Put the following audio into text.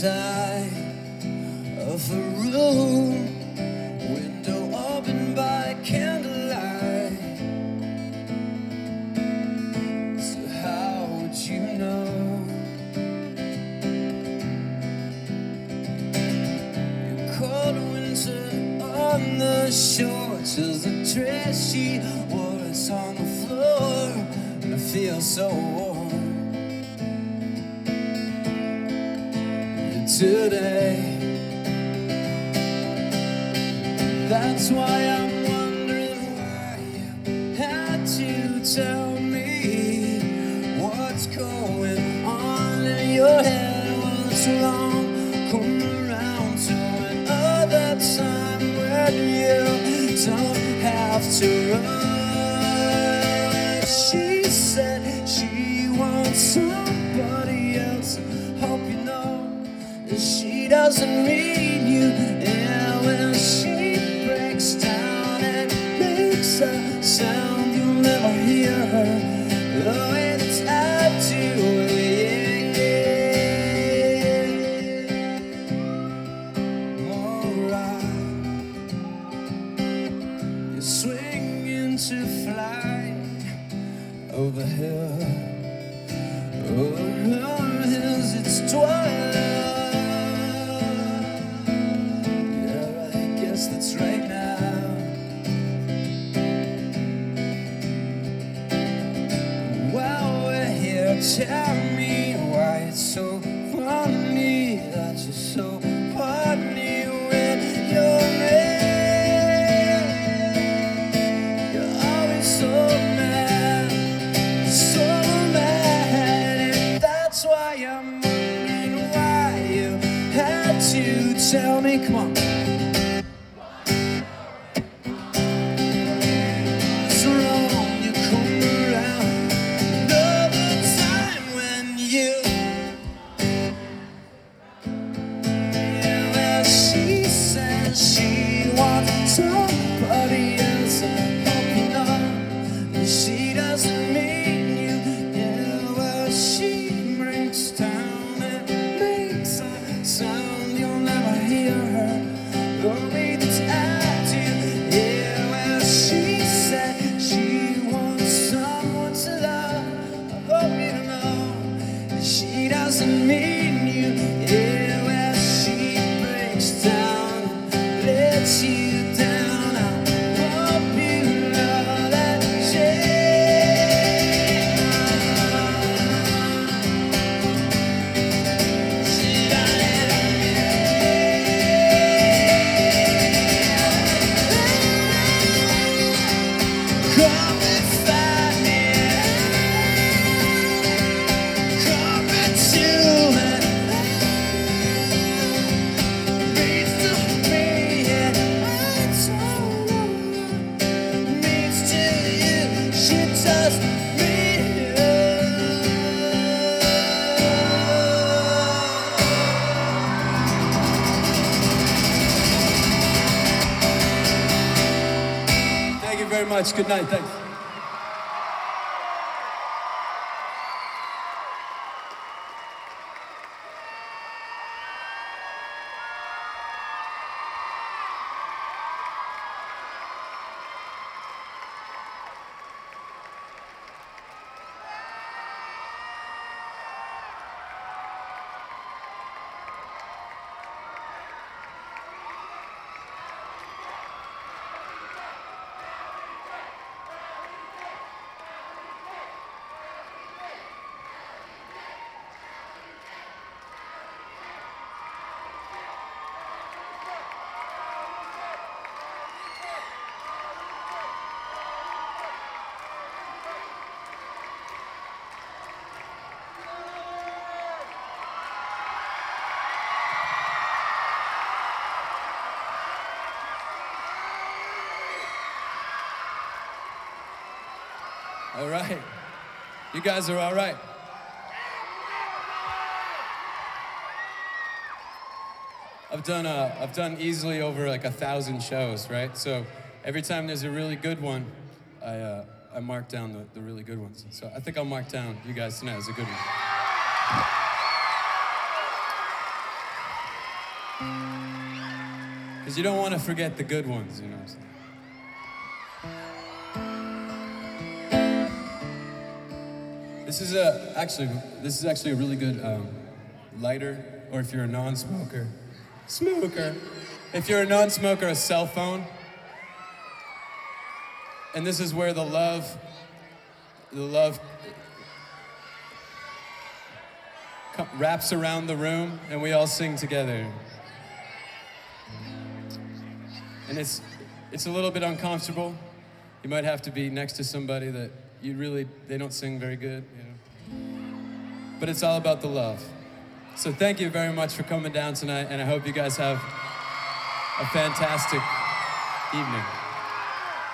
side of a room, window open by candlelight. So how would you know? Your cold winter on the shore, till the dress she wore is on the floor, and it feels so warm. Today, that's why I'm wondering why you had to tell me what's going on in your head, what's wrong. Come around to another time when you don't have to run. She said she wants somebody else. Hope you know she doesn't mean you. Yeah, when she breaks down and makes a sound, you'll never hear her the way that I do. Yeah. Alright, you're swinging to fly over here, over hills. It's twilight. That's right now. While we're here, tell me why it's so funny that you're so funny when you're mad. You're always so mad, so mad. And that's why I'm wondering why you had to tell me. Come on. She wants somebody else. I hope you know that she doesn't mean you. Yeah, well, she breaks down and makes a sound. You'll never hear her the way that I do. Yeah, well, she said she wants someone to love. I hope you know that she doesn't mean you. Yeah, well, she breaks down, lets you down. I hope you know that she come and find me, come and to it. Means to me, yeah, it's all means to you. She does me. Thank you very much. Good night. Thanks. All right. You guys are all right. I've done easily over like 1,000 shows, right? So every time there's a really good one, I mark down the really good ones. So I think I'll mark down you guys tonight as a good one. Because you don't want to forget the good ones, you know what I'm saying? This is actually a really good lighter, or if you're a non-smoker, smoker. If you're a non-smoker, a cell phone. And this is where the love wraps around the room, and we all sing together. And it's a little bit uncomfortable. You might have to be next to somebody that they don't sing very good, you know. But it's all about the love. So thank you very much for coming down tonight, and I hope you guys have a fantastic evening.